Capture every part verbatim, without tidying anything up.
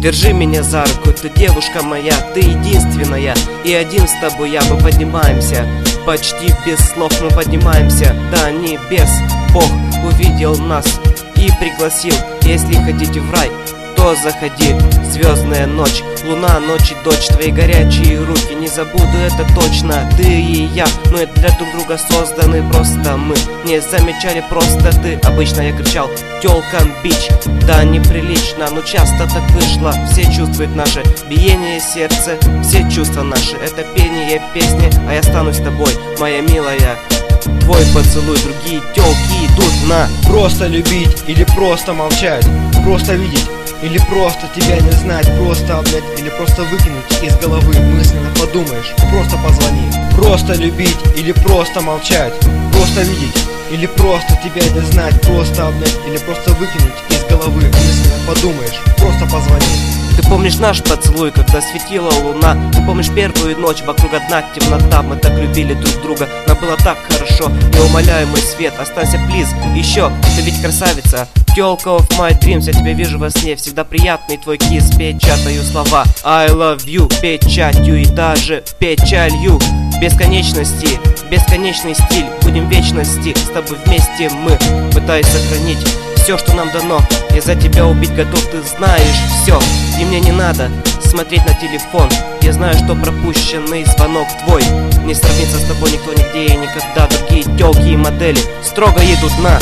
Держи меня за руку, ты девушка моя, ты единственная, и один с тобой я. Мы поднимаемся, почти без слов мы поднимаемся до небес. Бог увидел нас и пригласил. Если хотите в рай, то заходи. Звездная ночь, луна, ночь и дочь, твои горячие руки, не забуду это точно. Ты и я, мы для друг друга созданы, просто мы не замечали, просто ты. Обычно я кричал: тёлкам бич, да неприлично, но часто так вышло. Все чувствуют наше биение сердца, все чувства наши, это пение песни. А я стану с тобой, моя милая, твой поцелуй, другие тёлки идут на. Просто любить или просто молчать, просто видеть или просто тебя не знать, просто обнять или просто выкинуть из головы. Мысленно подумаешь, просто позвони. Просто любить или просто молчать, просто видеть или просто тебя не знать, просто обнять или просто выкинуть из головы. Мысленно подумаешь, просто позвони. Ты помнишь наш поцелуй, когда светила луна? Ты помнишь первую ночь, вокруг одна темнота? Мы так любили друг друга, нам было так хорошо. Я умоляю, мой свет, останься, плиз, еще. Ты ведь красавица, тёлка of my dreams. Я тебя вижу во сне, всегда приятный твой кис. Печатаю слова I love you, печатью и даже печалью. Бесконечности, бесконечный стиль, будем в вечности. С тобой вместе мы, пытаясь сохранить все, что нам дано. Я за тебя убить готов, ты знаешь все. И мне не надо смотреть на телефон. Я знаю, что пропущенный звонок твой не сравнится с тобой никто, нигде и никогда. Другие тёлки и модели строго идут на.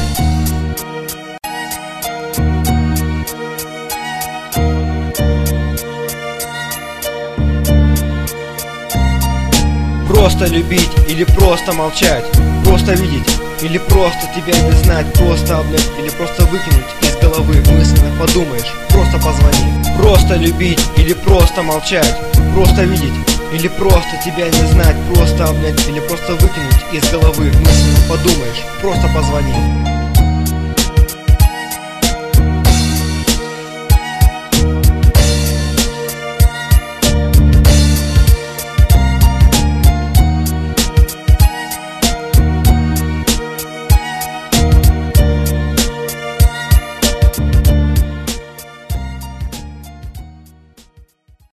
Просто любить или просто молчать, просто видеть или просто тебя не знать, просто обнять или просто выкинуть из головы. Мысленно подумаешь, просто позвони. Просто любить или просто молчать, просто видеть или просто тебя не знать, просто обнять или просто выкинуть из головы. Мысленно подумаешь, просто позвони.